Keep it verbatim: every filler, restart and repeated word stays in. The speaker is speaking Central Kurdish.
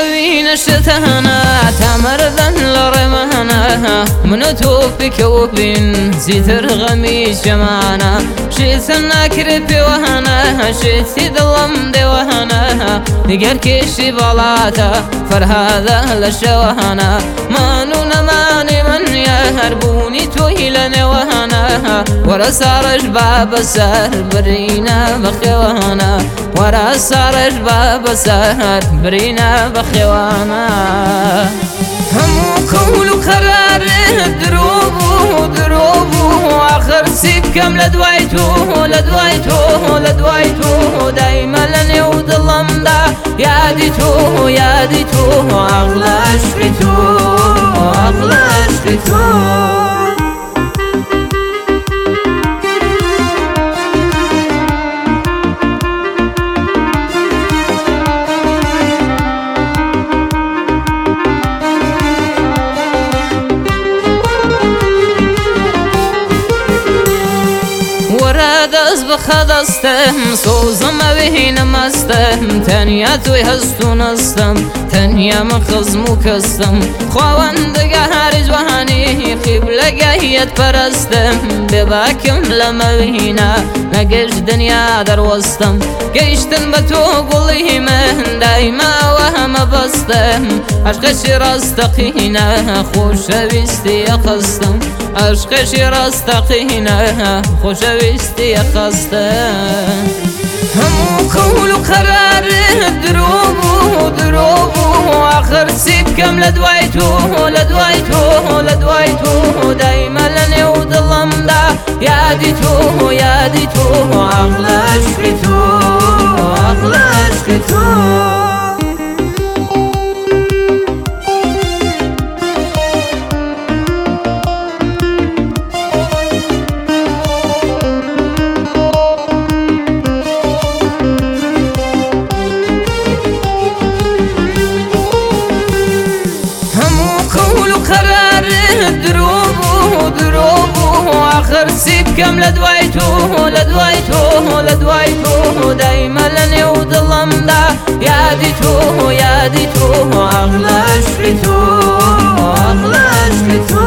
ببين شتانا تمردن لرمانا منو توفيك وبين زيتر غمي شمانا شيت الناكر بوهنا شيت ظلم دوهنا نقر كيشي بلاتا فرهذا لشوهنا ما نماني من يهربوني تويلن وهنا ورا سارج باب سهر برينا بخوانا ورا سارج باب سهر برينا بخوانا همو كول قرار دروبو دروبو آخر سيب كم لدوايتو لدوايتو لدوايتو دايما لني وظلم دا ياديتو ياديتو أغلى عشقتو أغلى عشقتو دست بخدستم سوزم بهین مستم تنیا توی هستو نستم تنیا مخزمو کستم خواندگه هر جوانی قبلگهیت پرستم بباکم لما بهینا نگش دنیا در وستم گشتن به تو قلی من دایما وهم بستم عشقش راستقینه خوشویستی خستم عشقش راستقینه خوشویستی خستم همو كول قرار دروبو دروبو آخر سيب كم لدوايتو لدوايتو لدوايتو دايما لني وظلم دا ياديتو ياديتو أغلى عشقتو أغلى عشقتو دروبو دروبو آخر سيب كم لدوايتو لدوايتو لدوايتو دايما لني وظلم دا ياديتو ياديتو أغلى عشقتو أغلى عشقتو